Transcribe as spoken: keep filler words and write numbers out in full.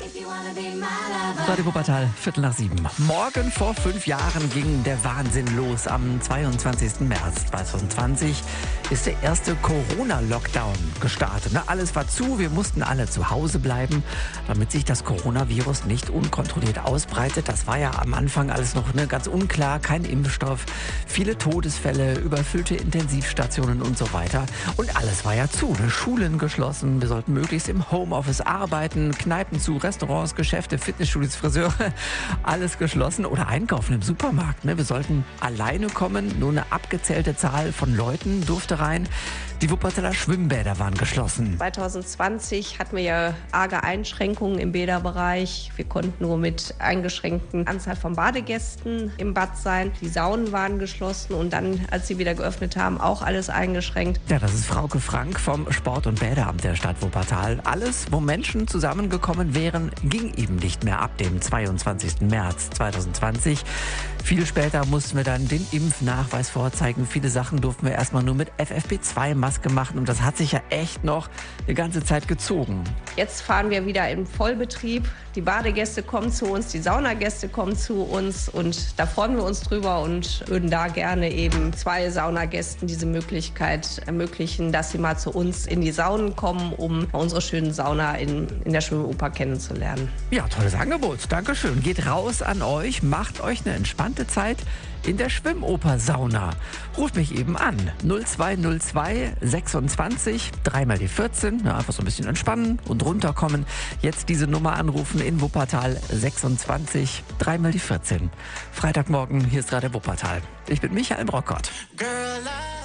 Radio Wuppertal, Viertel nach sieben. Morgen vor fünf Jahren ging der Wahnsinn los. Am zweiundzwanzigsten März zweitausendzwanzig ist der erste Corona-Lockdown gestartet. Na, alles war zu, wir mussten alle zu Hause bleiben, damit sich das Coronavirus nicht unkontrolliert ausbreitet. Das war ja am Anfang alles noch ne, ganz unklar, kein Impfstoff, viele Todesfälle, überfüllte Intensivstationen und so weiter. Und alles war ja zu, ne? Schulen geschlossen, wir sollten möglichst im Homeoffice arbeiten, Kneipen zu, Restaurants, Geschäfte, Fitnessstudios, Friseure, alles geschlossen oder einkaufen im Supermarkt. Ne? Wir sollten alleine kommen, nur eine abgezählte Zahl von Leuten durfte rein. Die Wuppertaler Schwimmbäder waren geschlossen. zweitausendzwanzig hatten wir ja arge Einschränkungen im Bäderbereich. Wir konnten nur mit eingeschränkten Anzahl von Badegästen im Bad sein. Die Saunen waren geschlossen und dann, als sie wieder geöffnet haben, auch alles eingeschränkt. Ja, das ist Frauke Frank vom Sport- und Bäderamt der Stadt Wuppertal. Alles, wo Menschen zusammengekommen wären, ging eben nicht mehr ab dem zweiundzwanzigsten März zweitausendzwanzig. Viel später mussten wir dann den Impfnachweis vorzeigen. Viele Sachen durften wir erstmal nur mit F F P zwei Maske machen und das hat sich ja echt noch eine ganze Zeit gezogen. Jetzt fahren wir wieder im Vollbetrieb. Die Badegäste kommen zu uns, die Saunagäste kommen zu uns und da freuen wir uns drüber und würden da gerne eben zwei Saunagästen diese Möglichkeit ermöglichen, dass sie mal zu uns in die Saunen kommen, um unsere schönen Sauna in, in der Schwimmoper kennenzulernen. Ja, tolles Angebot. Dankeschön. Geht raus an euch, macht euch eine entspannte Zeit in der Schwimmoper-Sauna. Ruft mich eben an. null zwei null zwei sechsundzwanzig, dreimal die vierzehn. Ja, einfach so ein bisschen entspannen und runterkommen. Jetzt diese Nummer anrufen in Wuppertal sechsundzwanzig, dreimal die vierzehn. Freitagmorgen, hier ist Radio Wuppertal. Ich bin Michael Brockott. Girl,